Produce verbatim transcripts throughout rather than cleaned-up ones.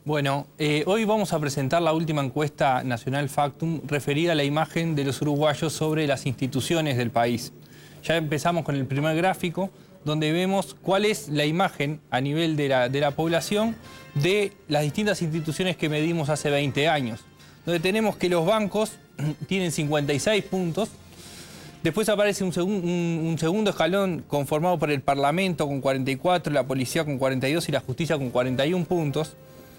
Bueno, eh, hoy vamos a presentar la última encuesta nacional Factum referida a la imagen de los uruguayos sobre las instituciones del país. Ya empezamos con el primer gráfico, donde vemos cuál es la imagen a nivel de la, de la población de las distintas instituciones que medimos hace veinte años. Donde tenemos que los bancos tienen cincuenta y seis puntos. Después aparece un, segun, un, un segundo escalón conformado por el Parlamento con cuarenta y cuatro, la Policía con cuarenta y dos y la Justicia con cuarenta y uno puntos.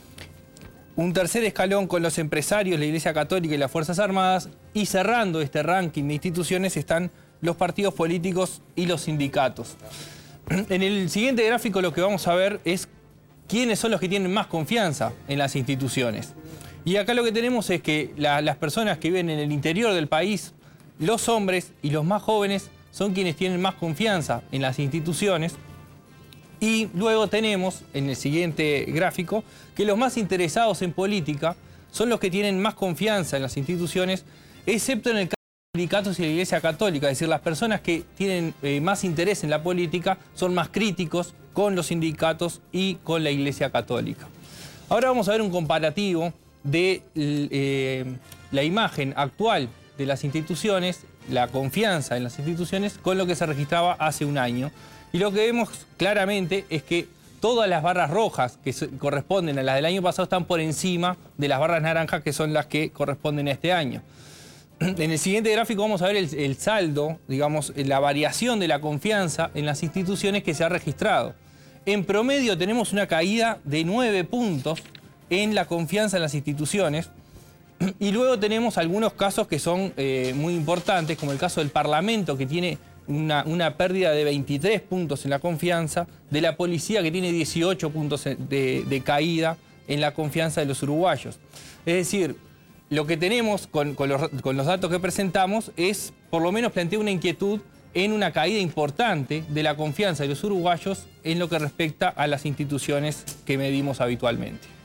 Un tercer escalón con los empresarios, la Iglesia Católica y las Fuerzas Armadas. Y cerrando este ranking de instituciones están los partidos políticos y los sindicatos. En el siguiente gráfico lo que vamos a ver es quiénes son los que tienen más confianza en las instituciones. Y acá lo que tenemos es que la, las personas que viven en el interior del país, los hombres y los más jóvenes, son quienes tienen más confianza en las instituciones. Y luego tenemos, en el siguiente gráfico, que los más interesados en política son los que tienen más confianza en las instituciones, excepto en el caso de los sindicatos y la Iglesia Católica. Es decir, las personas que tienen eh, más interés en la política son más críticos con los sindicatos y con la Iglesia Católica. Ahora vamos a ver un comparativo de eh, la imagen actual de las instituciones, la confianza en las instituciones, con lo que se registraba hace un año. Y lo que vemos claramente es que todas las barras rojas que corresponden a las del año pasado están por encima de las barras naranjas que son las que corresponden a este año. En el siguiente gráfico vamos a ver el, el saldo, digamos, la variación de la confianza en las instituciones que se ha registrado. En promedio tenemos una caída de nueve puntos en la confianza en las instituciones. Y luego tenemos algunos casos que son eh, muy importantes, como el caso del Parlamento, que tiene una, una pérdida de veintitrés puntos en la confianza, de la Policía, que tiene dieciocho puntos de, de caída en la confianza de los uruguayos. Es decir, lo que tenemos con, con, los, con los datos que presentamos es, por lo menos plantea una inquietud en una caída importante de la confianza de los uruguayos en lo que respecta a las instituciones que medimos habitualmente.